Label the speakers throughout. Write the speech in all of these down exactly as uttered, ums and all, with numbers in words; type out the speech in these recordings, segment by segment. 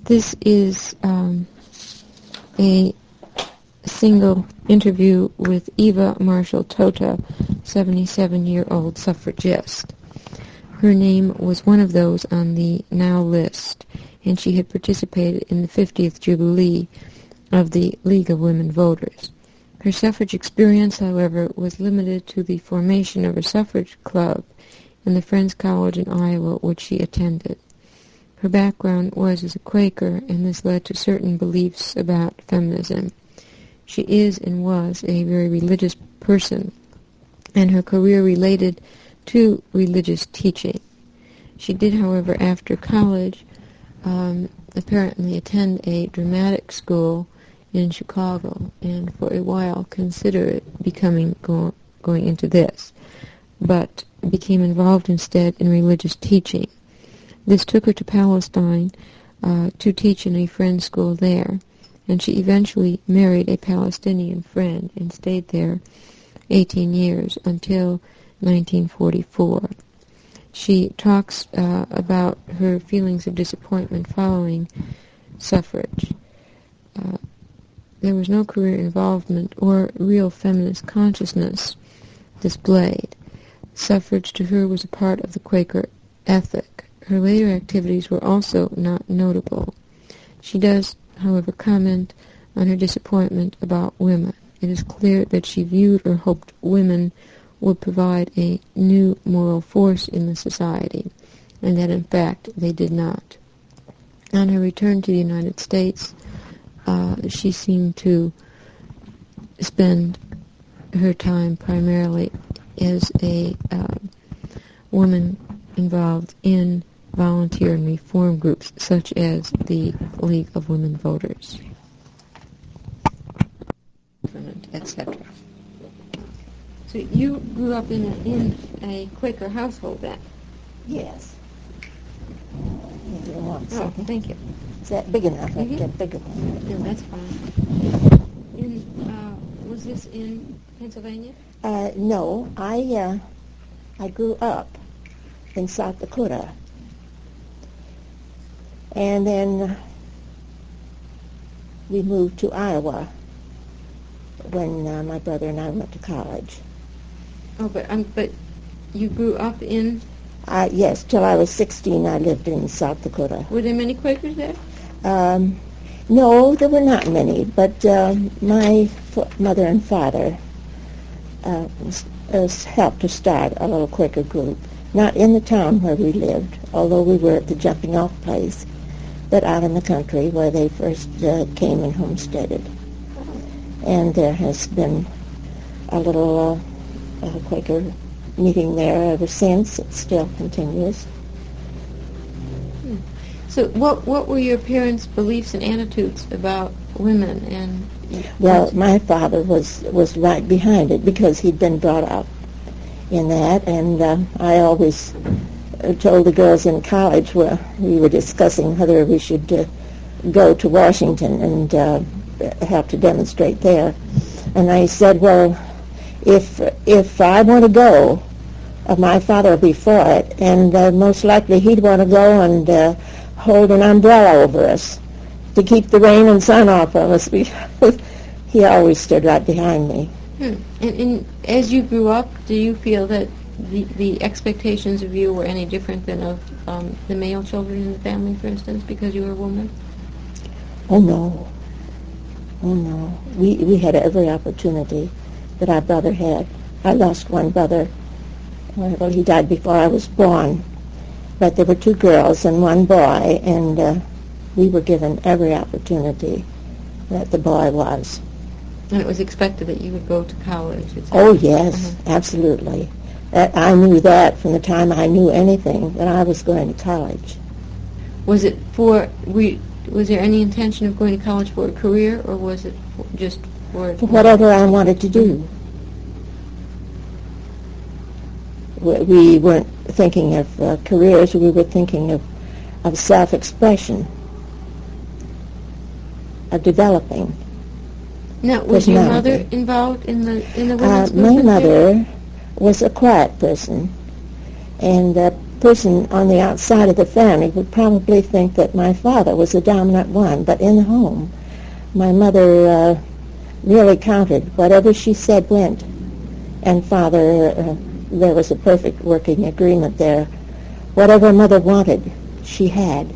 Speaker 1: This is um, a single interview with Eva Marshall Tota, seventy-seven-year-old suffragist. Her name was one of those on the Now list, and she had participated in the fiftieth Jubilee of the League of Women Voters. Her suffrage experience, however, was limited to the formation of a suffrage club in the Friends College in Iowa, which she attended. Her background was as a Quaker, and this led to certain beliefs about feminism. She is and was a very religious person, and her career related to religious teaching. She did, however, after college, um, apparently attend a dramatic school in Chicago, and for a while considered becoming go, going into this, but became involved instead in religious teaching. This took her to Palestine uh, to teach in a friend's school there, and she eventually married a Palestinian friend and stayed there eighteen years until nineteen forty-four. She talks uh, about her feelings of disappointment following suffrage. Uh, there was no career involvement or real feminist consciousness displayed. Suffrage to her was a part of the Quaker ethic. Her later activities were also not notable. She does, however, comment on her disappointment about women. It is clear that she viewed or hoped women would provide a new moral force in the society, and that in fact they did not. On her return to the United States, uh, she seemed to spend her time primarily as a uh, woman involved in volunteer and reform groups such as the League of Women Voters, et cetera. So you grew up in a, in a Quaker household then?
Speaker 2: Yes.
Speaker 1: Oh, thank you.
Speaker 2: Is that big enough?
Speaker 1: Mm-hmm.
Speaker 2: I get bigger one.
Speaker 1: No, that's fine. In, uh, was this in Pennsylvania?
Speaker 2: Uh, no, I uh, I grew up in South Dakota, and then we moved to Iowa when uh, my brother and I went to college.
Speaker 1: Oh, but um, but you grew up in...
Speaker 2: Uh, yes, till I was sixteen, I lived in South Dakota.
Speaker 1: Were there many Quakers there?
Speaker 2: Um, no, there were not many, but uh, my f- mother and father uh, uh, helped to start a little Quaker group, not in the town where we lived, although we were at the jumping-off place, but out in the country where they first uh, came and homesteaded. And there has been a little uh, uh, Quaker meeting there ever since. It still continues.
Speaker 1: Hmm. So what what were your parents' beliefs and attitudes about women? And
Speaker 2: well, my father was, was right behind it because he'd been brought up in that, and uh, I always uh, told the girls in college where we were discussing whether we should uh, go to Washington and uh, have to demonstrate there. And I said, well, if if I want to go, uh, my father will be for it, and uh, most likely he'd want to go and uh, hold an umbrella over us to keep the rain and sun off of us. He always stood right behind me.
Speaker 1: Hmm. And, and as you grew up, do you feel that the, the expectations of you were any different than of um, the male children in the family, for instance, because you were a woman?
Speaker 2: Oh, no. Oh, no. We, we had every opportunity that our brother had. I lost one brother. Well, he died before I was born. But there were two girls and one boy, and uh, we were given every opportunity that the boy was.
Speaker 1: And it was expected that you would go to college?
Speaker 2: Oh, yes, uh-huh. Absolutely. That, I knew that from the time I knew anything, that I was going to college.
Speaker 1: Was it for, we, was there any intention of going to college for a career, or was it for, just for...
Speaker 2: For whatever I wanted to do. We weren't thinking of uh, careers, we were thinking of, of self-expression, of developing.
Speaker 1: Now, was your mother involved in the in the women's
Speaker 2: uh, My
Speaker 1: movement
Speaker 2: mother
Speaker 1: there?
Speaker 2: was a quiet person, and uh, person on the outside of the family would probably think that my father was the dominant one, but in the home, my mother uh, really counted. Whatever she said went, and father, uh, there was a perfect working agreement there. Whatever mother wanted, she had.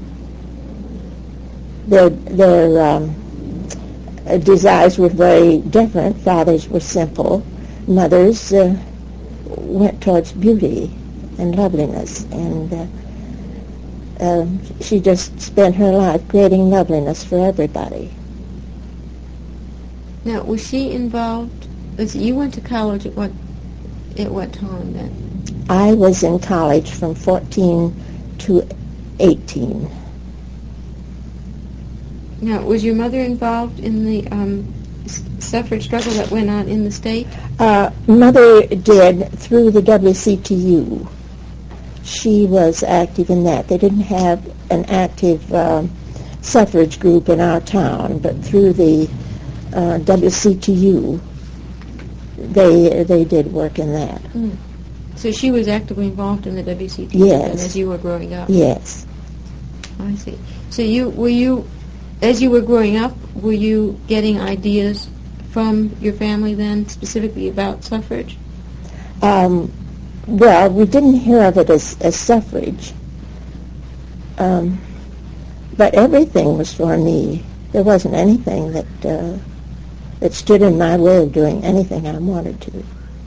Speaker 2: Their, their um, desires were very different. Father's were simple. Mother's uh, went towards beauty and loveliness, and uh, uh, she just spent her life creating loveliness for everybody.
Speaker 1: Now, was she involved? Was, you went to college at what at what time then?
Speaker 2: I was in college from fourteen to eighteen.
Speaker 1: Now, was your mother involved in the um, suffrage struggle that went on in the state?
Speaker 2: Uh, mother did through the W C T U. She was active in that. They didn't have an active uh, suffrage group in our town, but through the uh, W C T U, they they did work in that.
Speaker 1: Mm. So she was actively involved in the W C T U
Speaker 2: yes.
Speaker 1: as you were growing up?
Speaker 2: Yes.
Speaker 1: I see. So you were you, as you were growing up, were you getting ideas from your family then, specifically about suffrage?
Speaker 2: Um, well, we didn't hear of it as, as suffrage, um, but everything was for me. There wasn't anything that uh, that stood in my way of doing anything I wanted to.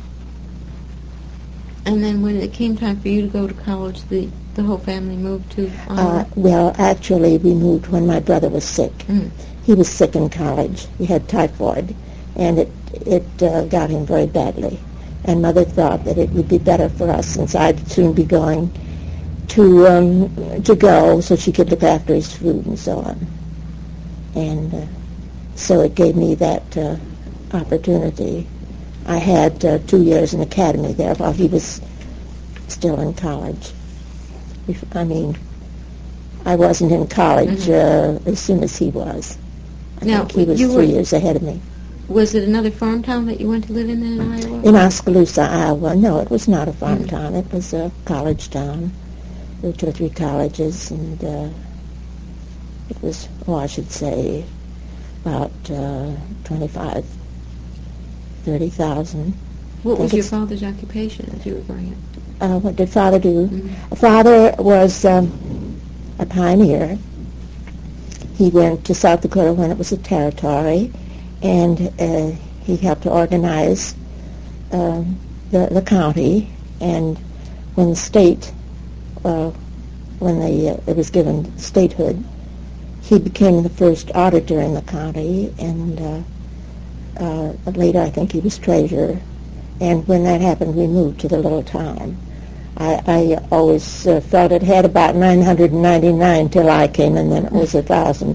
Speaker 1: And then when it came time for you to go to college, the, the whole family moved to
Speaker 2: Uh, well, actually, we moved when my brother was sick.
Speaker 1: Mm.
Speaker 2: He was sick in college. He had typhoid, and it it uh, got him very badly. And Mother thought that it would be better for us, since I'd soon be going, to um, to go so she could look after his food and so on. And uh, so it gave me that uh, opportunity. I had uh, two years in academy there while he was still in college. I mean, I wasn't in college
Speaker 1: Mm-hmm.
Speaker 2: uh, as soon as he was. I
Speaker 1: Now,
Speaker 2: think he was
Speaker 1: you
Speaker 2: three
Speaker 1: were-
Speaker 2: years ahead of me.
Speaker 1: Was it another farm town that you went to live in then in Iowa?
Speaker 2: In Oskaloosa, Iowa. No, it was not a farm
Speaker 1: Mm.
Speaker 2: town. It was a college town. There were two or three colleges, and uh, it was, oh, I should say, about uh, twenty-five, thirty thousand.
Speaker 1: What
Speaker 2: think
Speaker 1: was your
Speaker 2: it's-
Speaker 1: father's occupation as you were growing up?
Speaker 2: Uh, what did Father do?
Speaker 1: Mhm.
Speaker 2: Father was um, a pioneer. He went to South Dakota when it was a territory, and uh, he helped to organize um, the, the county. And when the state, uh, when the, uh, it was given statehood, he became the first auditor in the county, and uh, uh, later I think he was treasurer. And when that happened, we moved to the little town. I, I always uh, felt it had about nine hundred ninety-nine till I came, and then it was a thousand.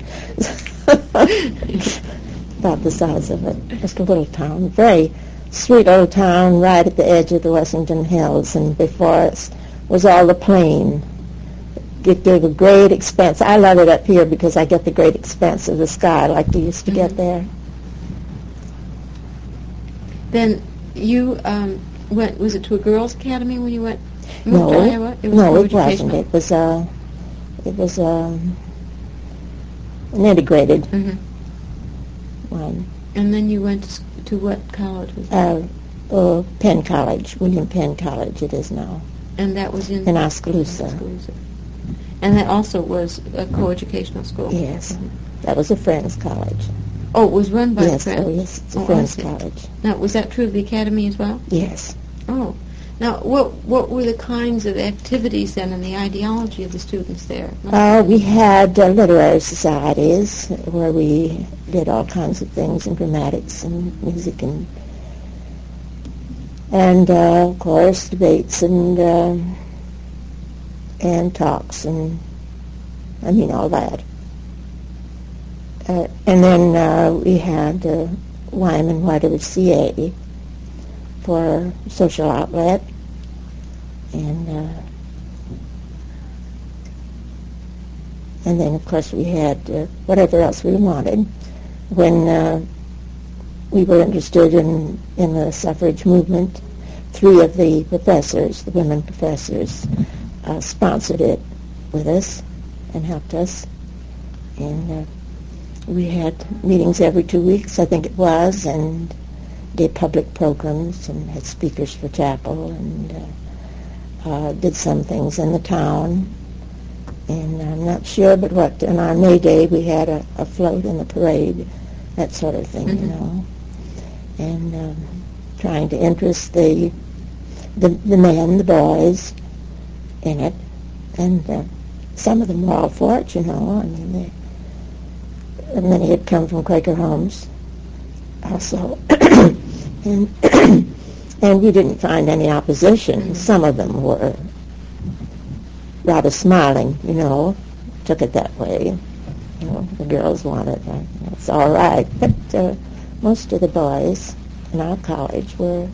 Speaker 2: About the size of it. Just a little town. Very sweet little town right at the edge of the Wessington Hills, and before us was all the plain. It gave a great expanse. I love it up here because I get the great expanse of the sky like we used to
Speaker 1: Mhm.
Speaker 2: get there.
Speaker 1: Then you um, went, was it to a girls' academy when you went, moved
Speaker 2: No,
Speaker 1: to Iowa? It was
Speaker 2: no, it wasn't.
Speaker 1: co-educational?
Speaker 2: It was, uh, it was um, an integrated
Speaker 1: Mhm.
Speaker 2: one.
Speaker 1: And then you went to, s- to what college was that?
Speaker 2: Uh, uh, Penn College, William Penn College it is now,
Speaker 1: And that was in?
Speaker 2: in Oskaloosa.
Speaker 1: Oskaloosa. And that also was a co-educational school?
Speaker 2: Yes.
Speaker 1: Mhm.
Speaker 2: That was a Friends College.
Speaker 1: Oh, it was run by
Speaker 2: Yes,
Speaker 1: Friends?
Speaker 2: oh yes, it's a
Speaker 1: Oh, I
Speaker 2: Friends
Speaker 1: see.
Speaker 2: College.
Speaker 1: Now, was that true of the academy as well?
Speaker 2: Yes.
Speaker 1: Oh. Now, what what were the kinds of activities then and the ideology of the students there?
Speaker 2: Uh, we had uh, literary societies where we did all kinds of things in dramatics and music and and uh, of course debates and uh, and talks and I mean all that. Uh, and then uh, we had uh, Wyman Y W C A for social outlet, and uh, and then of course we had uh, whatever else we wanted. When uh, we were interested in in the suffrage movement, three of the professors, the women professors, uh, sponsored it with us and helped us. And uh, we had meetings every two weeks, I think it was, and did public programs and had speakers for chapel and uh, uh, did some things in the town. And I'm not sure, but what, on our May Day we had a, a float in the parade, that sort of thing, mm-hmm. you know. And um, trying to interest the, the the men, the boys, in it. And uh, some of them were all for it, you know. I mean, they, many had come from Quaker homes also. and and we didn't find any opposition. Mm-hmm. Some of them were rather smiling, you know, took it that way. You know, the girls wanted it. It's all right. But uh, most of the boys in our college were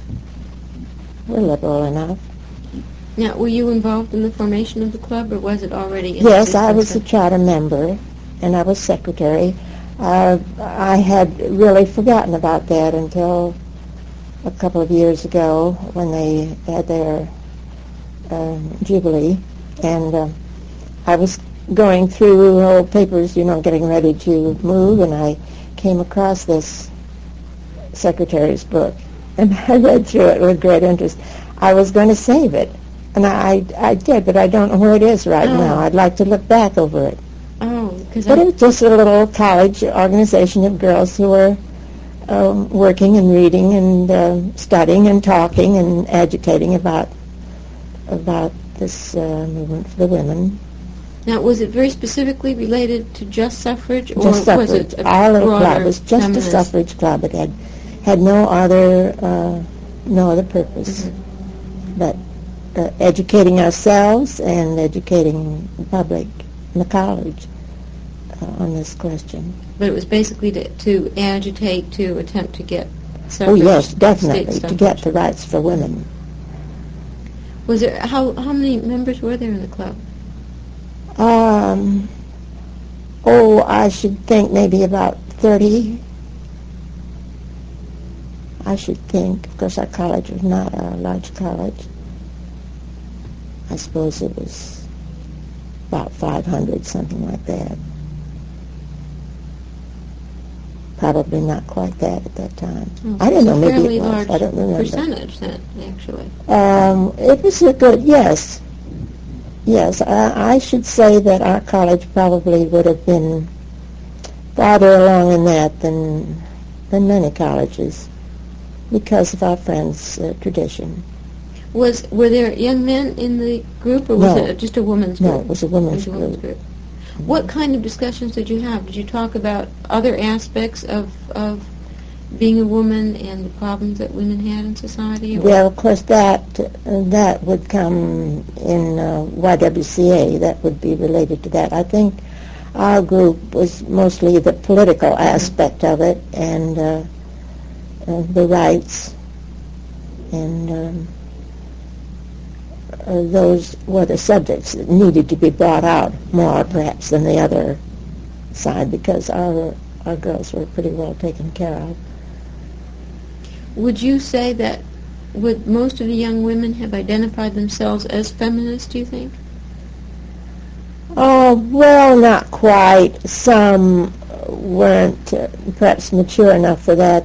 Speaker 2: were liberal enough.
Speaker 1: Now, were you involved in the formation of the club, or was it already in
Speaker 2: Yes, I was a charter member, and I was secretary. Uh, I had really forgotten about that until a couple of years ago when they had their um, jubilee, and uh, I was going through old papers, you know, getting ready to move, and I came across this secretary's book, and I read through it with great interest. I was going to save it, and I, I did, but I don't know where it is right
Speaker 1: oh.
Speaker 2: now. I'd like to look back over it.
Speaker 1: Oh, because
Speaker 2: But I... it was just a little college organization of girls who were um, working and reading and uh, studying and talking and agitating about about this uh, movement for the women.
Speaker 1: Now, was it very specifically related to just suffrage, or
Speaker 2: just suffrage.
Speaker 1: was it a
Speaker 2: Our little
Speaker 1: broader
Speaker 2: club was just
Speaker 1: feminist?
Speaker 2: a suffrage club. It had had no other uh, no other purpose mm-hmm. but uh, educating ourselves and educating the public in the college uh, on this question.
Speaker 1: But it was basically to, to agitate, to attempt to get suffrage.
Speaker 2: Oh yes, definitely,
Speaker 1: state
Speaker 2: to get the rights for women.
Speaker 1: Was there how how many members were there in the club?
Speaker 2: Um, oh, I should think maybe about thirty. I should think. Of course, our college was not a large college. I suppose it was about five hundred, something like that. Probably not quite that at that time.
Speaker 1: Oh,
Speaker 2: I don't know, maybe
Speaker 1: fairly
Speaker 2: it was.
Speaker 1: large
Speaker 2: I don't remember.
Speaker 1: Percentage then, actually.
Speaker 2: Um, it was a good, yes. Yes, I, I should say that our college probably would have been farther along in that than than many colleges because of our friends' uh, tradition.
Speaker 1: Was were there young men in the group, or was
Speaker 2: No.
Speaker 1: it just a women's group?
Speaker 2: No, it was a women's
Speaker 1: It was a women's
Speaker 2: group.
Speaker 1: group. What kind of discussions did you have? Did you talk about other aspects of of being a woman and the problems that women had in society? Or?
Speaker 2: Well, of course, that uh, that would come in uh, Y W C A. That would be related to that. I think our group was mostly the political aspect of it and uh, uh, the rights, and um, uh, those were the subjects that needed to be brought out more, perhaps, than the other side, because our our girls were pretty well taken care of.
Speaker 1: Would you say that would most of the young women have identified themselves as feminists, do you think?
Speaker 2: Oh, well, not quite. Some weren't uh, perhaps mature enough for that.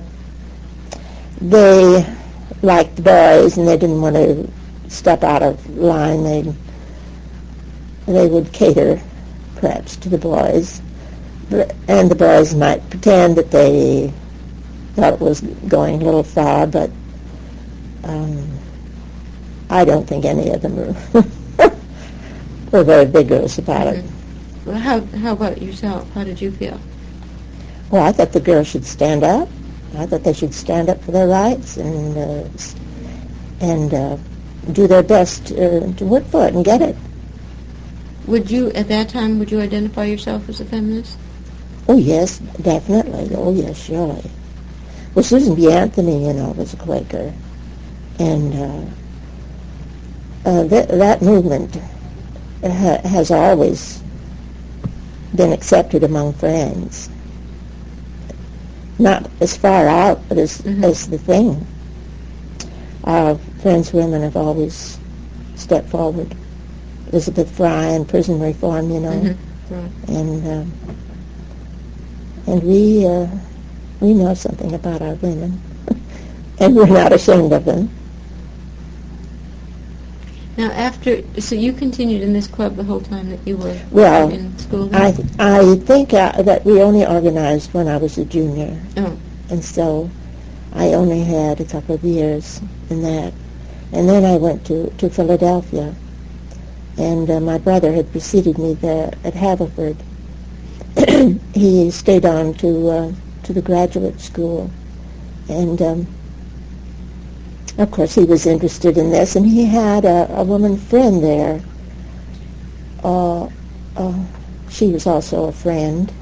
Speaker 2: They liked the boys and they didn't want to step out of line. They they would cater perhaps to the boys. But, and the boys might pretend that they thought it was going a little far, but um, I don't think any of them were, were very vigorous about it.
Speaker 1: Mm-hmm. Well, how how about yourself? How did you feel?
Speaker 2: Well, I thought the girls should stand up. I thought they should stand up for their rights and uh, and uh, do their best uh, to work for it and get it.
Speaker 1: Would you, at that time, would you identify yourself as a feminist?
Speaker 2: Oh, yes, definitely. Oh, yes, surely. Well, Susan B. Anthony, you know, was a Quaker. And uh, uh, th- that movement ha- has always been accepted among friends. Not as far out, but as,
Speaker 1: mm-hmm.
Speaker 2: as the thing. Our friends women have always stepped forward. Elizabeth Fry and prison reform, you know.
Speaker 1: Mm-hmm. Right.
Speaker 2: And um, and we uh, we know something about our women, and we're not ashamed of them.
Speaker 1: Now, after, so you continued in this club the whole time that you were
Speaker 2: well,
Speaker 1: in school?
Speaker 2: I I think uh, that we only organized when I was a junior.
Speaker 1: Oh.
Speaker 2: And so I only had a couple of years in that. And then I went to, to Philadelphia. And uh, my brother had preceded me there at Haverford. He stayed on to uh, to the graduate school. And um, of course, he was interested in this, and he had a, a woman friend there. Uh, uh, she was also a friend,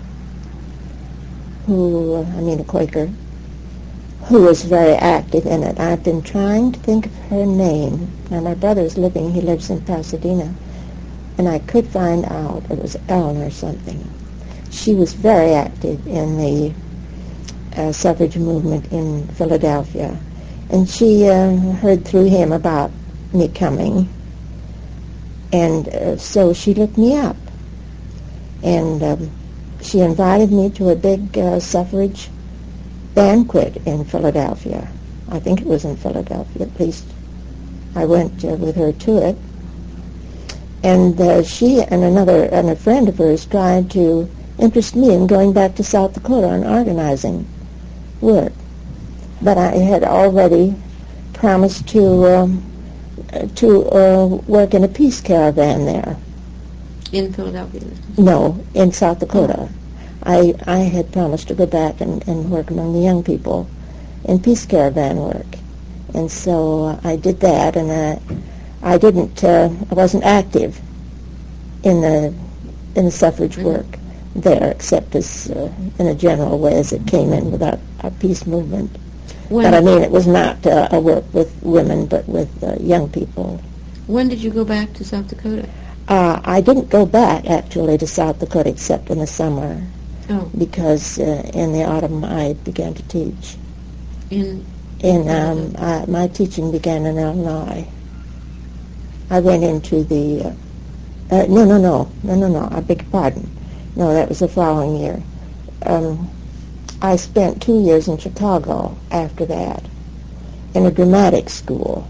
Speaker 2: who, uh, I mean a Quaker, who was very active in it. I've been trying to think of her name. Now, my brother's living, he lives in Pasadena, and I could find out. It was Ellen or something. She was very active in the uh, suffrage movement in Philadelphia. And she uh, heard through him about me coming, and uh, so she looked me up. And um, she invited me to a big uh, suffrage banquet in Philadelphia. I think it was in Philadelphia, at least. I went uh, with her to it. And uh, she and another and a friend of hers tried to interest me in going back to South Dakota and organizing work. But I had already promised to um, to uh, work in a peace caravan there.
Speaker 1: In Philadelphia?
Speaker 2: No, in South Dakota. I I had promised to go back and, and work among the young people in peace caravan work. And so uh, I did that, and I, I didn't, uh, I wasn't active in the in the suffrage
Speaker 1: Mm-hmm.
Speaker 2: work there, except as uh, in a general way as it came in with our, our peace movement.
Speaker 1: When,
Speaker 2: But I mean, it was not uh, a work with women, but with uh, young people.
Speaker 1: When did you go back to South Dakota?
Speaker 2: Uh, I didn't go back, actually, to South Dakota except in the summer,
Speaker 1: Oh,
Speaker 2: because uh, in the autumn I began to teach.
Speaker 1: in
Speaker 2: In um, uh, my teaching began in Illinois. I went into the uh, uh, no, no, no, no, no, no. I beg your pardon. No, that was the following year. Um, I spent two years in Chicago after that, in a dramatic school,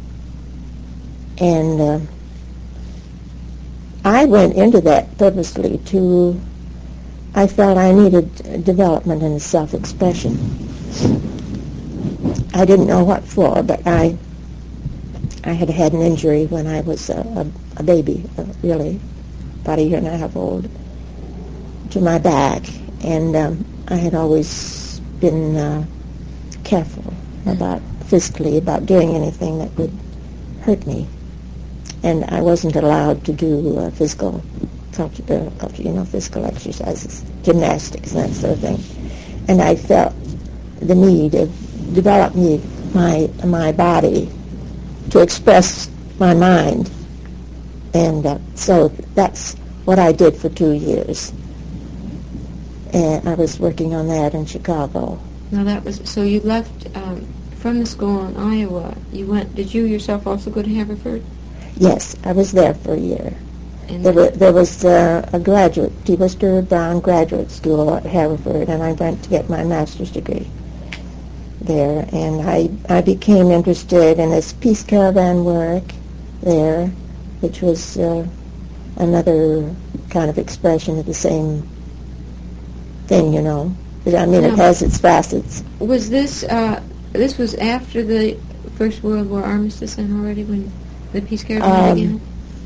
Speaker 2: and uh, I went into that purposely to. I felt I needed development and self-expression. I didn't know what for, but I I had had an injury when I was a, a, a baby, uh, really, about a year and a half old, to my back, and um, I had always been uh, careful about, physically, about doing anything that would hurt me, and I wasn't allowed to do uh, physical culture, uh, culture, you know, physical exercises, gymnastics, and that sort of thing, and I felt the need of developing my my body to express my mind, and uh, so that's what I did for two years. And I was working on that in Chicago.
Speaker 1: Now that was, so you left um, from the school in Iowa. You went, did you yourself also go to Haverford?
Speaker 2: Yes, I was there for a year.
Speaker 1: And
Speaker 2: There, were, there was uh, a graduate, T. Worcester Brown Graduate School at Haverford, and I went to get my master's degree there, and I, I became interested in this peace caravan work there, which was uh, another kind of expression of the same thing, you know. I mean, it
Speaker 1: Now,
Speaker 2: has its facets.
Speaker 1: was this, uh, this was after the First World War armistice and already when the peace caravan
Speaker 2: Um,
Speaker 1: began?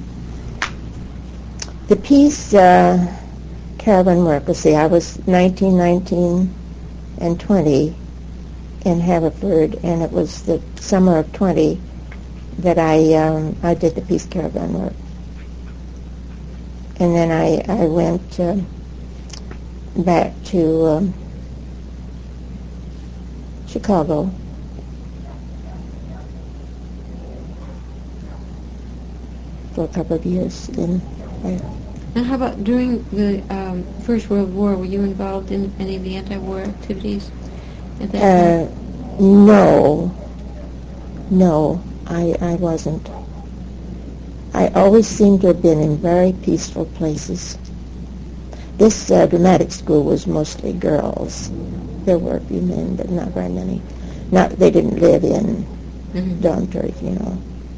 Speaker 2: The peace uh, caravan work, let's see, I was nineteen, nineteen, and twenty in Haverford, and it was the summer of twenty that I um, I did the peace caravan work. And then I, I went uh, back to um, Chicago. For a couple of years in there.
Speaker 1: Now, how about during the um, First World War? Were you involved in any of the anti-war activities at that
Speaker 2: Uh,
Speaker 1: time?
Speaker 2: no, no, I I wasn't. I always seemed to have been in very peaceful places. This uh, dramatic school was mostly girls. There were a few men, but not very many. Not they didn't live in mm-hmm. dormitories, you know.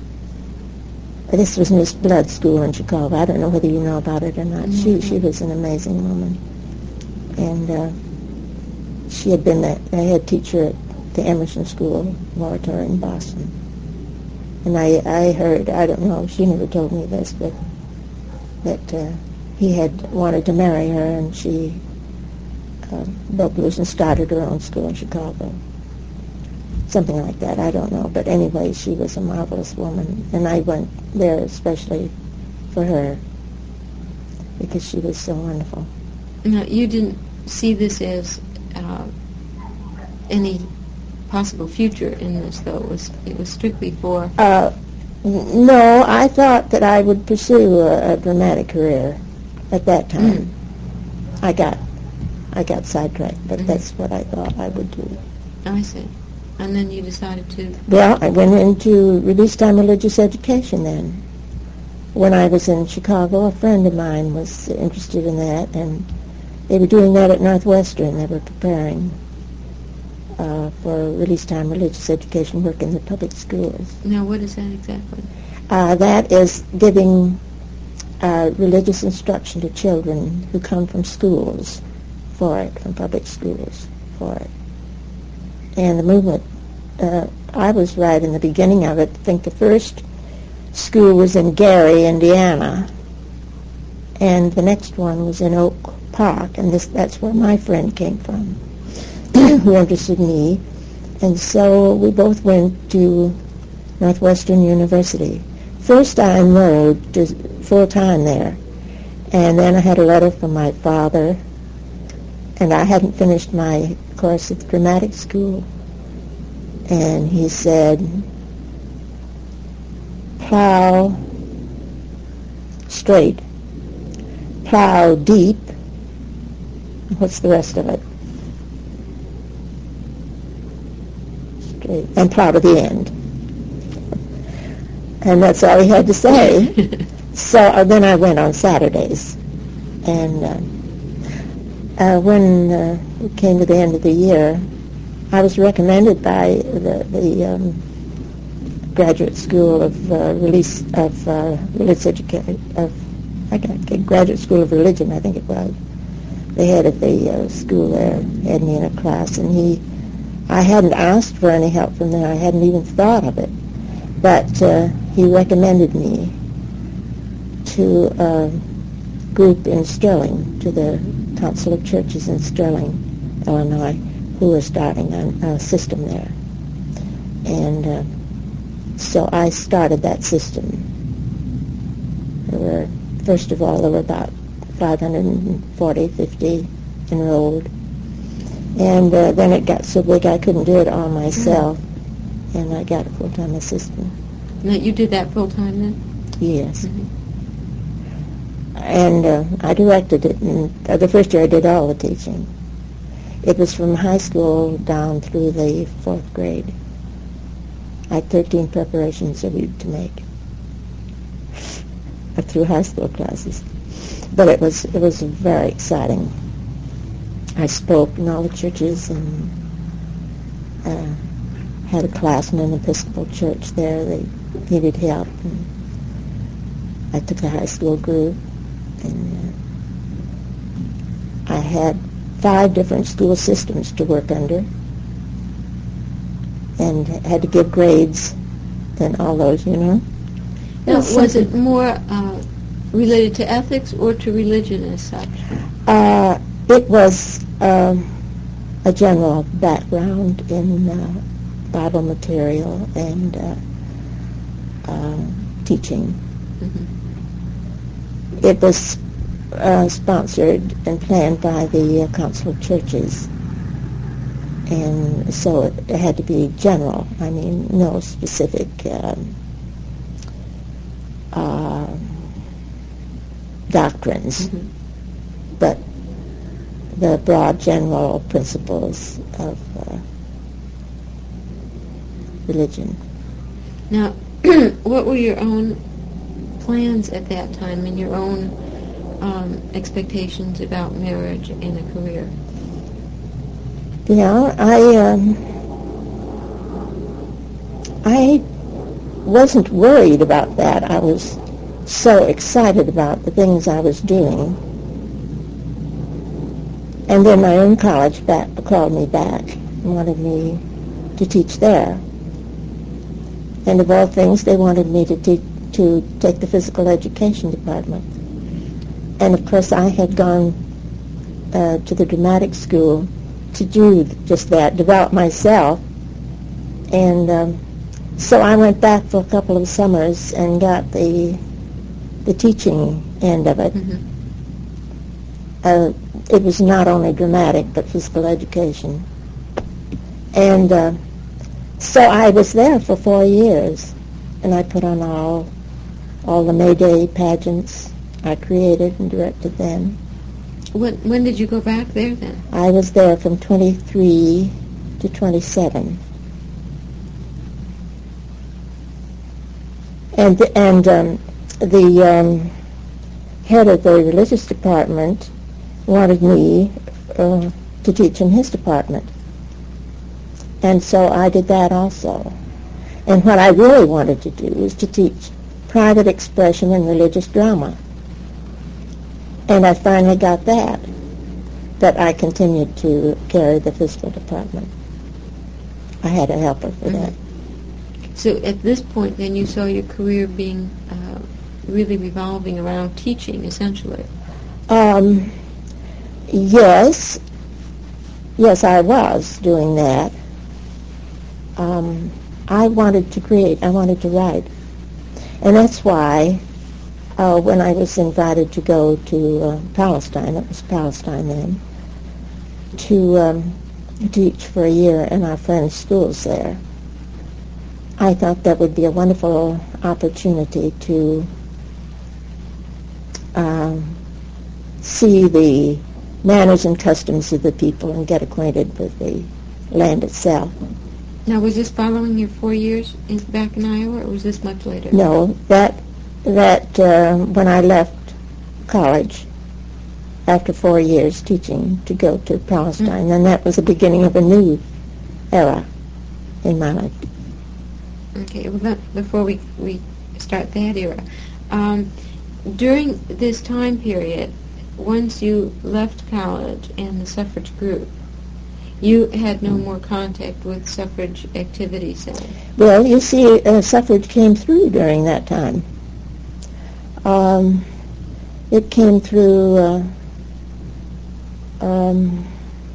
Speaker 2: This was Miss Blood's school in Chicago. I don't know whether you know about it or not. Mm-hmm. She she was an amazing woman, and uh, she had been the, the head teacher at the Emerson School Laboratory in Boston. And I I heard, I don't know, she never told me this, but that uh, he had wanted to marry her, and she uh, broke loose and started her own school in Chicago. Something like that, I don't know. But anyway, she was a marvelous woman, and I went there especially for her because she was so wonderful.
Speaker 1: Now, you didn't see this as uh, any possible future in this, though. It was, it was strictly for...
Speaker 2: Uh, n- no, I thought that I would pursue a, a dramatic career at that time. Mm. I got I got sidetracked, but mm-hmm. that's what I thought I would do.
Speaker 1: I see. And then you decided to...
Speaker 2: Well, I went into release time religious education then. When I was in Chicago, a friend of mine was interested in that, and they were doing that at Northwestern. They were preparing uh, for release time religious education work in the public schools.
Speaker 1: Now, what is that exactly?
Speaker 2: Uh, that is giving uh, religious instruction to children who come from schools for it, from public schools for it. And the movement, uh, I was right in the beginning of it. I think the first school was in Gary, Indiana, and the next one was in Oak Park, and this that's where my friend came from, who interested me. And so we both went to Northwestern University. First I enrolled just full-time there, and then I had a letter from my father, and I hadn't finished my course at the dramatic school, and he said, plow straight, plow deep, what's the rest of it? Straight, and plow to the end. And that's all he had to say. So uh, then I went on Saturdays, and uh, Uh, when uh, it came to the end of the year, I was recommended by the, the um, Graduate School of uh, Release of uh, Religious Education of I got Graduate School of Religion, I think it was. The head of the uh, school there had me in a class, and he, I hadn't asked for any help from there. I hadn't even thought of it, but uh, he recommended me to a group in Sterling, to the Council of Churches in Sterling, Illinois, who were starting a, a system there. And uh, so I started that system. There were, first of all, there were about five hundred forty, fifty enrolled. And uh, then it got so big I couldn't do it all myself, and I got a full-time assistant.
Speaker 1: Now, you did that full-time then?
Speaker 2: Yes.
Speaker 1: Mm-hmm.
Speaker 2: And uh, I directed it, and uh, the first year I did all the teaching. It was from high school down through the fourth grade. I had thirteen preparations a week to make through high school classes. But it was it was very exciting. I spoke in all the churches and uh, had a class in an Episcopal church there. They needed help, and I took the high school group. And uh, I had five different school systems to work under, and had to give grades and all those, you know.
Speaker 1: Now, was it more uh, related to ethics or to religion as such?
Speaker 2: Uh, it was um, a general background in uh, Bible material and uh, uh, teaching. Mm-hmm. It was uh, sponsored and planned by the uh, Council of Churches, and so it, it had to be general. I mean, no specific um, uh, doctrines, mm-hmm. but the broad general principles of uh, religion.
Speaker 1: Now, what were your own plans at that time and your own um, expectations about marriage and a career?
Speaker 2: Yeah, I um, I wasn't worried about that. I was so excited about the things I was doing. And then my own college back, called me back and wanted me to teach there. And of all things, they wanted me to, te- to take the physical education department. And of course, I had gone uh, to the dramatic school to do just that, develop myself. And um, so I went back for a couple of summers and got the the teaching end of it.
Speaker 1: Mm-hmm.
Speaker 2: Uh, it was not only dramatic, but physical education. And uh, so I was there for four years, and I put on all all the May Day pageants. I created and directed them.
Speaker 1: When, when did you go back there then?
Speaker 2: I was there from twenty-three to twenty-seven. And, and um, the um, head of the religious department wanted me uh, to teach in his department. And so I did that also. And what I really wanted to do was to teach private expression and religious drama. And I finally got that, but I continued to carry the physical department. I had a helper for
Speaker 1: Mm-hmm.
Speaker 2: that.
Speaker 1: So at this point, then, you saw your career being uh, really revolving around teaching, essentially.
Speaker 2: Um, yes. Yes, I was doing that. Um, I wanted to create. I wanted to write. And that's why uh, when I was invited to go to uh, Palestine, it was Palestine then, to um, teach for a year in our friends' schools there, I thought that would be a wonderful opportunity to um, see the manners and customs of the people and get acquainted with the land itself.
Speaker 1: Now, was this following your four years in, back in Iowa, or was this much later?
Speaker 2: No, that that uh, when I left college after four years teaching to go to Palestine,
Speaker 1: Mm-hmm.
Speaker 2: and that was the beginning of a new era in my life.
Speaker 1: Okay, well, that, before we, we start that era, um, during this time period, once you left college and the suffrage group, you had no more contact with suffrage activities then?
Speaker 2: Well, you see, uh, suffrage came through during that time. Um, it came through... Uh, um,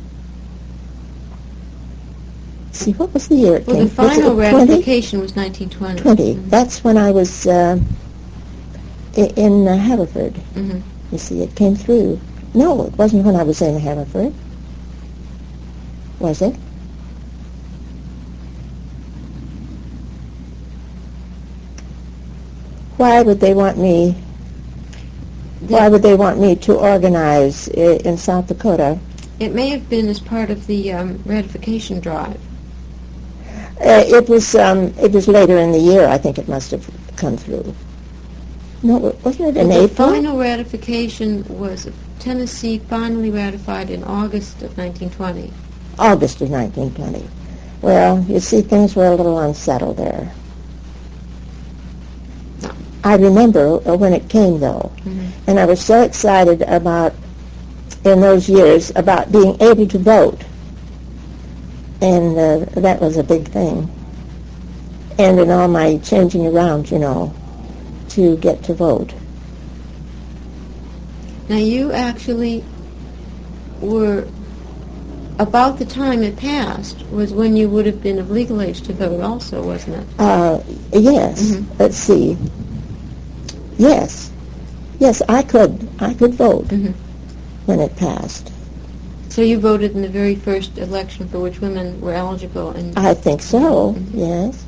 Speaker 2: see, what was the year it
Speaker 1: Well,
Speaker 2: came?
Speaker 1: the final
Speaker 2: was it twenty?
Speaker 1: ratification was nineteen twenty.
Speaker 2: twenty.
Speaker 1: Mm-hmm.
Speaker 2: That's when I was uh, i- in uh, Haverford.
Speaker 1: Mm-hmm.
Speaker 2: You see, it came through. No, it wasn't when I was in Haverford. Was it? Why would they want me? Why would they want me to organize i- in South Dakota?
Speaker 1: It may have been as part of the um, ratification drive.
Speaker 2: Uh, it was. Um, it was later in the year. I think it must have come through. No, wasn't it in
Speaker 1: the
Speaker 2: April?
Speaker 1: final ratification was Tennessee finally ratified in August of nineteen twenty.
Speaker 2: August of nineteen twenty. Well, you see, things were a little unsettled there. I remember when it came, though,
Speaker 1: Mm-hmm.
Speaker 2: and I was so excited about, in those years, about being able to vote. And uh, that was a big thing. And in all my changing around, you know, to get to vote.
Speaker 1: Now, you actually were, about the time it passed, was when you would have been of legal age to vote also, wasn't it?
Speaker 2: Uh, yes.
Speaker 1: Mhm.
Speaker 2: Let's see. Yes. Yes, I could. I could vote
Speaker 1: Mm-hmm.
Speaker 2: when it passed.
Speaker 1: So you voted in the very first election for which women were eligible. And
Speaker 2: I think so,
Speaker 1: Mhm.
Speaker 2: yes.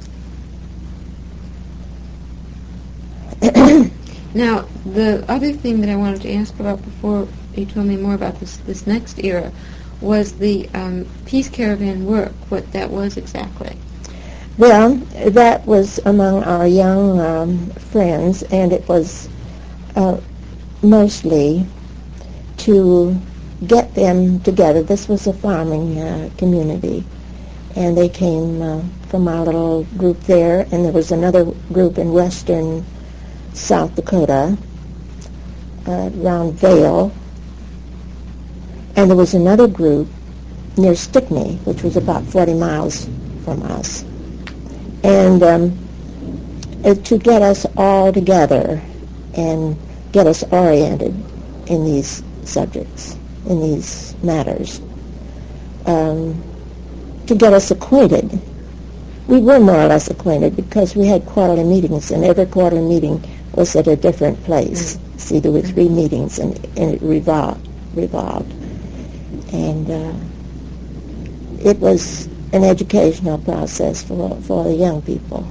Speaker 1: Now, the other thing that I wanted to ask about before you told me more about this, this next era was the um, Peace Caravan work, what that was exactly.
Speaker 2: Well, that was among our young um, friends, and it was uh, mostly to get them together. This was a farming uh, community, and they came uh, from our little group there, and there was another group in western South Dakota, uh, around Vail, and there was another group near Stickney, which was about forty miles from us. And um, uh, to get us all together and get us oriented in these subjects, in these matters, um, to get us acquainted. We were more or less acquainted because we had quarterly meetings, and every quarterly meeting was at a different place. Mm-hmm. See, there were three meetings, and, and it revolved, revolved. And uh, it was an educational process for for the young people.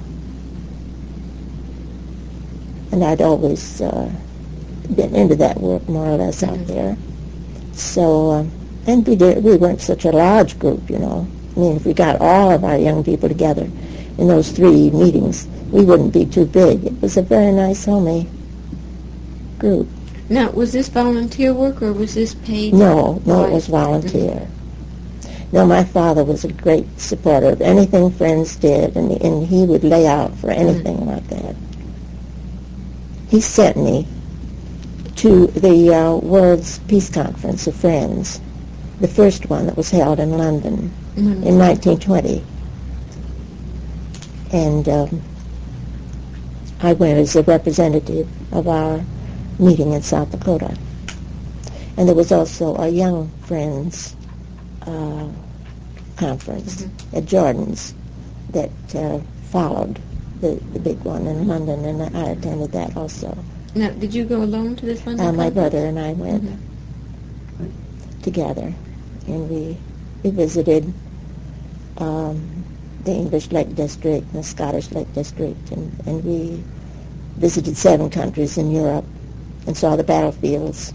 Speaker 2: And I'd always uh, been into that work more or less out there. So, uh, and we did, we weren't such a large group, you know. I mean, if we got all of our young people together in those three meetings, we wouldn't be too big. It was a very nice, homey group.
Speaker 1: Now, was this volunteer work or was this paid?
Speaker 2: No, no, it was volunteer. No, my father was a great supporter of anything Friends did, and, and he would lay out for anything mm-hmm. like that. He sent me to the uh, World's Peace Conference of Friends, the first one that was held in London mm-hmm. in nineteen twenty. And um, I went as a representative of our meeting in South Dakota. And there was also a Young Friends uh, conference mm-hmm. at Jordan's that uh, followed the, the big one in London, and I attended that also.
Speaker 1: Now, did you go alone to this London
Speaker 2: uh, My
Speaker 1: conference?
Speaker 2: brother and I went mm-hmm. together, and we, we visited um, the English Lake District and the Scottish Lake District, and, and we visited seven countries in Europe and saw the battlefields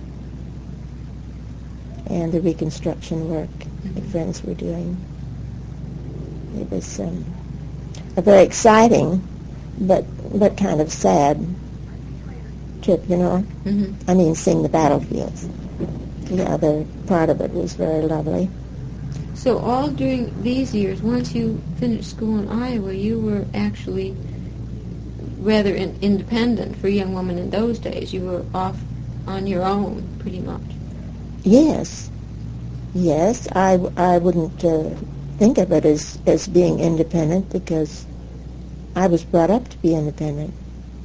Speaker 2: and the reconstruction work mm-hmm. that Friends were doing. It was um, a very exciting but but kind of sad trip, you know.
Speaker 1: Mm-hmm.
Speaker 2: I mean, seeing the battlefields. The other part of it was very lovely.
Speaker 1: So all during these years, once you finished school in Iowa, you were actually rather in, independent for a young woman in those days. You were off on your own, pretty much.
Speaker 2: Yes. Yes, I, I wouldn't uh, think of it as, as being independent because I was brought up to be independent.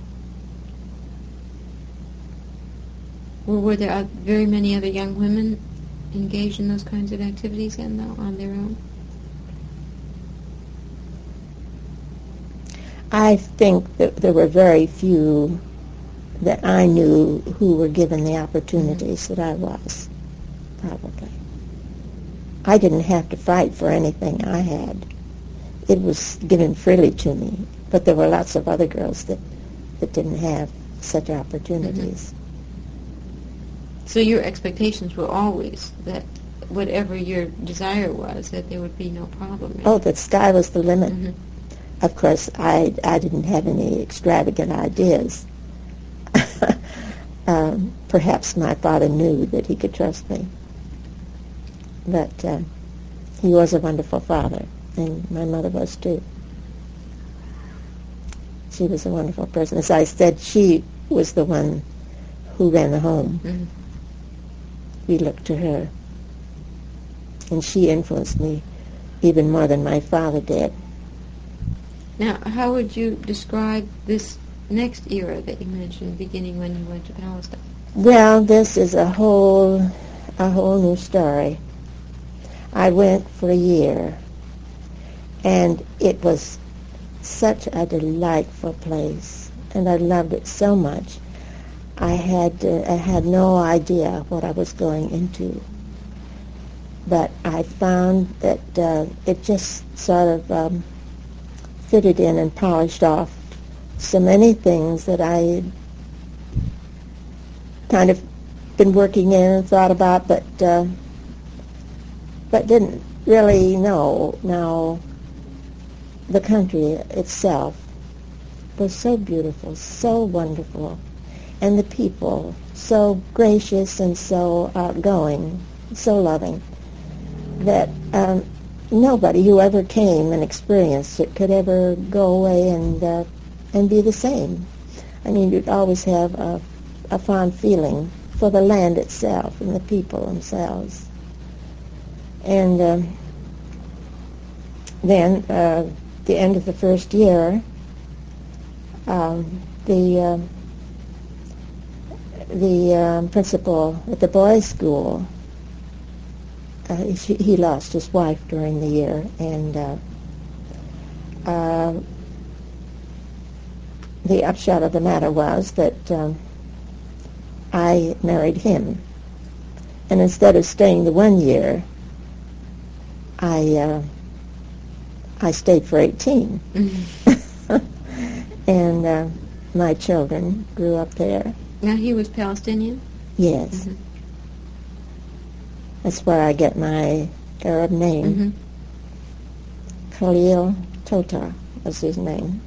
Speaker 1: Well, were there very many other young women engaged in those kinds of activities then, though, on their own?
Speaker 2: I think that there were very few that I knew who were given the opportunities mm-hmm. that I was, probably. I didn't have to fight for anything I had. It was given freely to me, but there were lots of other girls that, that didn't have such opportunities.
Speaker 1: Mm-hmm. So your expectations were always that whatever your desire was, that there would be no problem. Really.
Speaker 2: Oh, the sky was the limit.
Speaker 1: Mm-hmm.
Speaker 2: Of course, I, I didn't have any extravagant ideas. um, perhaps my father knew that he could trust me. But uh, he was a wonderful father, and my mother was too. She was a wonderful person. As I said, she was the one who ran the home.
Speaker 1: Mm-hmm.
Speaker 2: We looked to her. And she influenced me even more than my father did.
Speaker 1: Now, how would you describe this next era that you mentioned, beginning when you went to Palestine?
Speaker 2: Well, this is a whole, a whole new story. I went for a year, and it was such a delightful place, and I loved it so much. I had uh, I had no idea what I was going into, but I found that uh, it just sort of um, fitted in and polished off so many things that I had kind of been working in and thought about, but uh, but didn't really know. Now, the country itself was so beautiful, so wonderful, and the people so gracious and so outgoing, so loving, that um, nobody who ever came and experienced it could ever go away and uh, and be the same. I mean, you'd always have a, a fond feeling for the land itself and the people themselves. And um, then, uh, the end of the first year, um, the uh, the um, principal at the boys' school, uh, he, he lost his wife during the year, and uh, uh, the upshot of the matter was that um, I married him, and instead of staying the one year, I uh, I stayed for eighteen, mm-hmm. and uh, my children grew up there.
Speaker 1: Now he was Palestinian?
Speaker 2: Yes.
Speaker 1: Mm-hmm.
Speaker 2: That's where I get my Arab name. Mm-hmm. Khalil Tota was his name.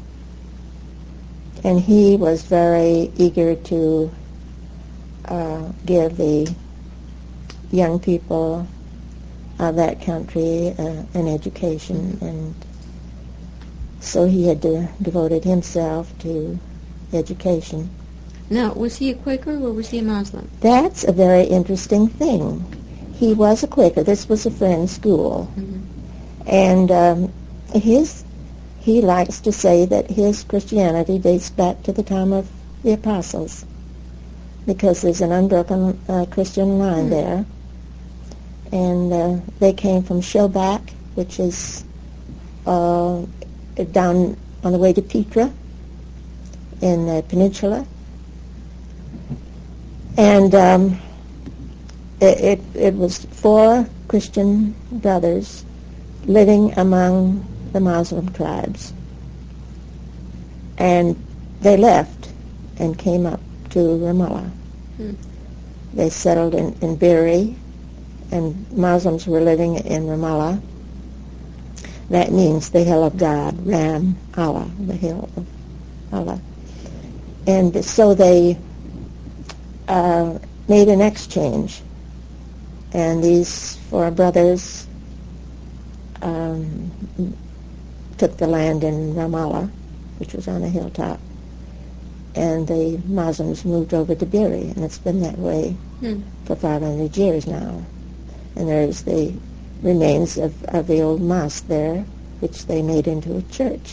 Speaker 2: And he was very eager to uh, give the young people of that country uh, an education, mm-hmm. and so he had de- devoted himself to education.
Speaker 1: Now, was he a Quaker or was he a Muslim?
Speaker 2: That's a very interesting thing. He was a Quaker. This was a friend's school. Mm-hmm. And um, his, he likes to say that his Christianity dates back to the time of the apostles, because there's an unbroken uh, Christian line mm-hmm. there. And uh, they came from Shobak, which is uh, down on the way to Petra in the peninsula. And um, it, it, it was four Christian brothers living among the Muslim tribes. And they left and came up to Ramallah. Hmm. They settled in, in Beirut, and Muslims were living in Ramallah. That means the hill of God, Ram Allah, the hill of Allah. And so they uh, made an exchange, and these four brothers um, took the land in Ramallah, which was on a hilltop, and the Muslims moved over to Beirut, and it's been that way hmm. for five hundred years now. And there's the remains of, of the old mosque there, which they made into a church.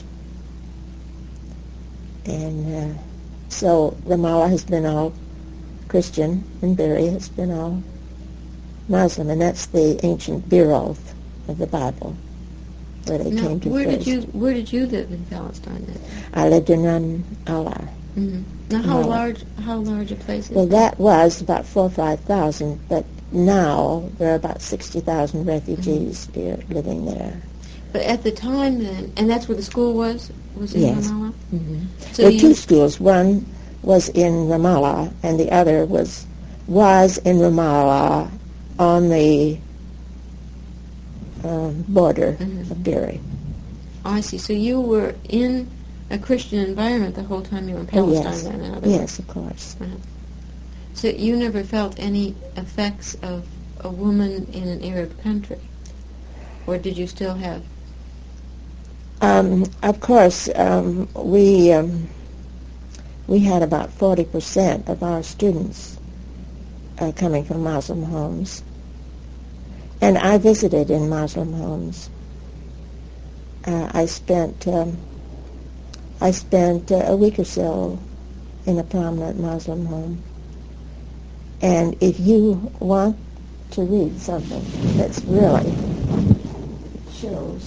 Speaker 2: And uh, so Ramallah has been all Christian, and Beirut has been all Muslim, and that's the ancient Beeroth of the Bible, where they
Speaker 1: now,
Speaker 2: came to
Speaker 1: where
Speaker 2: first.
Speaker 1: Did you, where did you live in Palestine then?
Speaker 2: I lived in Ram Allah.
Speaker 1: Mm-hmm. Now, how Allah. large how large a place is
Speaker 2: Well,
Speaker 1: that?
Speaker 2: that was about four or five thousand, but now there are about sixty thousand refugees mm-hmm. here living there.
Speaker 1: But at the time then, and that's where the school was? Was in
Speaker 2: yes.
Speaker 1: Ramallah?
Speaker 2: Mm-hmm.
Speaker 1: So
Speaker 2: there were
Speaker 1: you,
Speaker 2: two schools. One was in Ramallah, and the other was was in Ramallah on the um, border mm-hmm. of Beirut.
Speaker 1: Oh, I see. So you were in a Christian environment the whole time you were in Palestine
Speaker 2: oh, yes.
Speaker 1: then? In
Speaker 2: other yes, of course.
Speaker 1: Uh-huh. So you never felt any effects of a woman in an Arab country? Or did you still have?
Speaker 2: Um, of course, um, we um, we had about forty percent of our students uh, coming from Muslim homes. And I visited in Muslim homes. Uh, I spent um, I spent uh, a week or so in a prominent Muslim home. And if you want to read something that's really shows.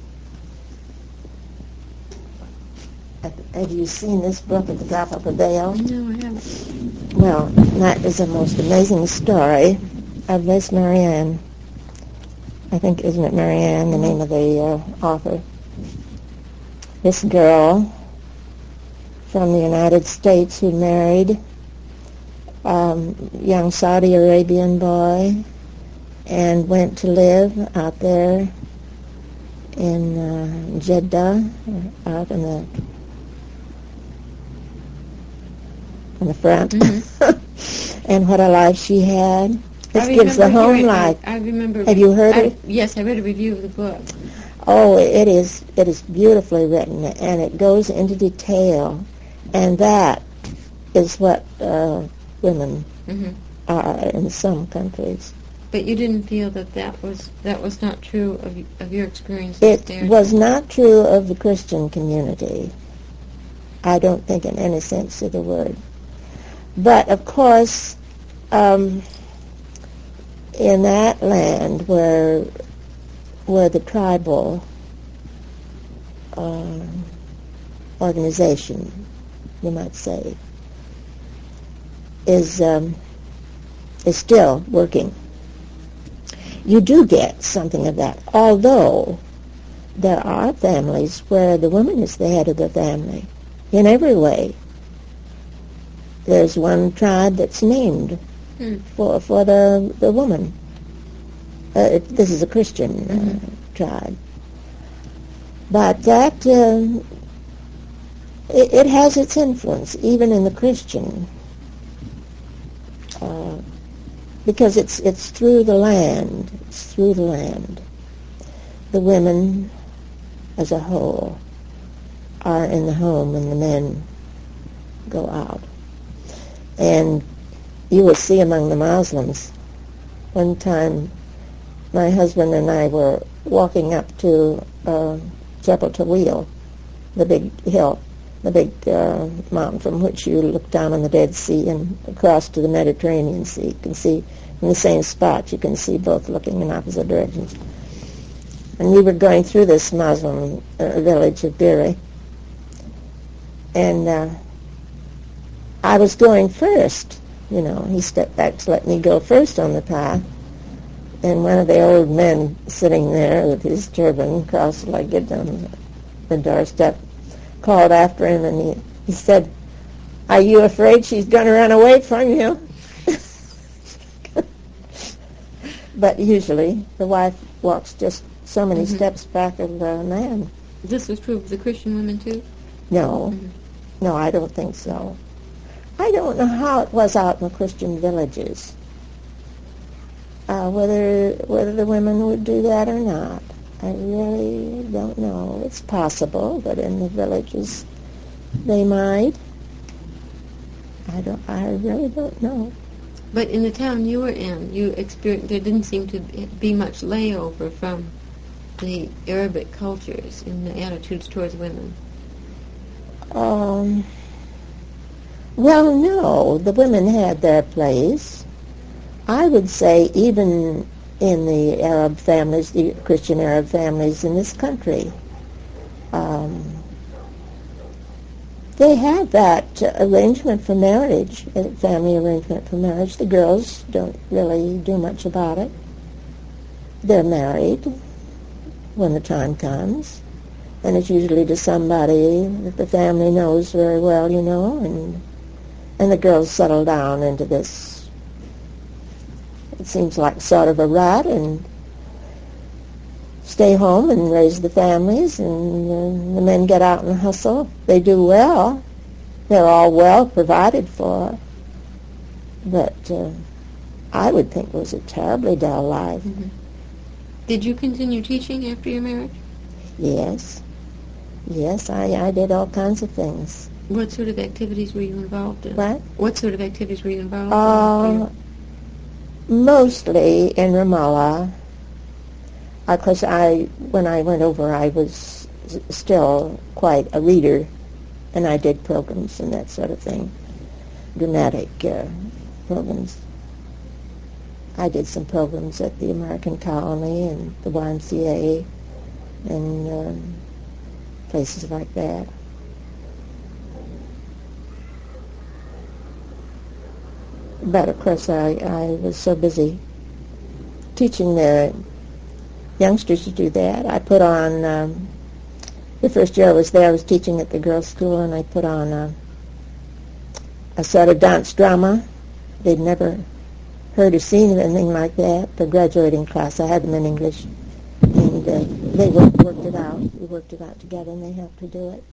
Speaker 2: Have you seen this book at the top of the veil?
Speaker 1: No, I haven't.
Speaker 2: Well, that is a most amazing story of this Marianne. I think, isn't it Marianne, the name of the uh, author? This girl from the United States who married um, young Saudi Arabian boy and went to live out there in uh, Jeddah, uh, out in the in the front.
Speaker 1: Mm-hmm.
Speaker 2: And what a life she had. This
Speaker 1: I
Speaker 2: gives the
Speaker 1: remember
Speaker 2: home
Speaker 1: hearing-
Speaker 2: life.
Speaker 1: I, I remember.
Speaker 2: Have you heard
Speaker 1: I,
Speaker 2: it?
Speaker 1: Yes, I read a review of the book.
Speaker 2: Oh, it is it is beautifully written, and it goes into detail, and that is what uh, women
Speaker 1: Mm-hmm.
Speaker 2: are in some countries.
Speaker 1: But you didn't feel that that was that was not true of y- of your experiences
Speaker 2: It
Speaker 1: there.
Speaker 2: was not true of the Christian community. I don't think in any sense of the word. But of course, um, in that land where where the tribal uh, organization, you might say, is um, is still working, you do get something of that. Although there are families where the woman is the head of the family in every way. There's one tribe that's named
Speaker 1: Hmm.
Speaker 2: for for the the woman. Uh, it, this is a Christian uh,
Speaker 1: Mm-hmm.
Speaker 2: tribe, but that um, it, it has its influence even in the Christian, uh, because it's it's through the land. It's through the land. The women, as a whole, are in the home, and the men go out. And you will see among the Muslims, one time my husband and I were walking up to uh, Jebel Tawil, the big hill, the big uh, mountain from which you look down on the Dead Sea and across to the Mediterranean Sea. You can see in the same spot, you can see both looking in opposite directions. And we were going through this Muslim uh, village of Biri, and uh, I was going first. You know, he stepped back to let me go first on the path. And one of the old men sitting there with his turban cross-legged on the doorstep called after him, and he, he said, "Are you afraid she's going to run away from you?" But usually the wife walks just so many
Speaker 1: Mm-hmm.
Speaker 2: steps back of the man.
Speaker 1: This was true of the Christian women too.
Speaker 2: No,
Speaker 1: Mhm.
Speaker 2: no, I don't think so. I don't know how it was out in the Christian villages, uh, whether whether the women would do that or not. I really don't know. It's possible that in the villages they might. I don't. I really don't know.
Speaker 1: But in the town you were in, you experienced there didn't seem to be much layover from the Arabic cultures in the attitudes towards women.
Speaker 2: Um. Well, no. The women had their place. I would say even in the Arab families, the Christian Arab families in this country, um, they have that uh, arrangement for marriage, uh, family arrangement for marriage. The girls don't really do much about it. They're married when the time comes, and it's usually to somebody that the family knows very well, you know, and and the girls settle down into this, it seems like sort of a rut, and stay home and raise the families, and uh, the men get out and hustle. They do well. They're all well provided for. But uh, I would think it was a terribly dull life.
Speaker 1: Mm-hmm. Did you continue teaching after your marriage?
Speaker 2: Yes. Yes, I, I did all kinds of things.
Speaker 1: What sort of activities were you involved in?
Speaker 2: What?
Speaker 1: What sort of activities were you involved
Speaker 2: Uh,
Speaker 1: in?
Speaker 2: mostly in Ramallah. Of course, I when I went over, I was s- still quite a reader, and I did programs and that sort of thing, dramatic uh, programs. I did some programs at the American Colony and the Y M C A and um, places like that. But of course, I, I was so busy teaching the youngsters to do that. I put on, um, the first year I was there, I was teaching at the girls' school, and I put on a, a sort of dance drama. They'd never heard or seen anything like that. The graduating class, I had them in English. And uh, they worked, worked it out. We worked it out together, and they helped her do it.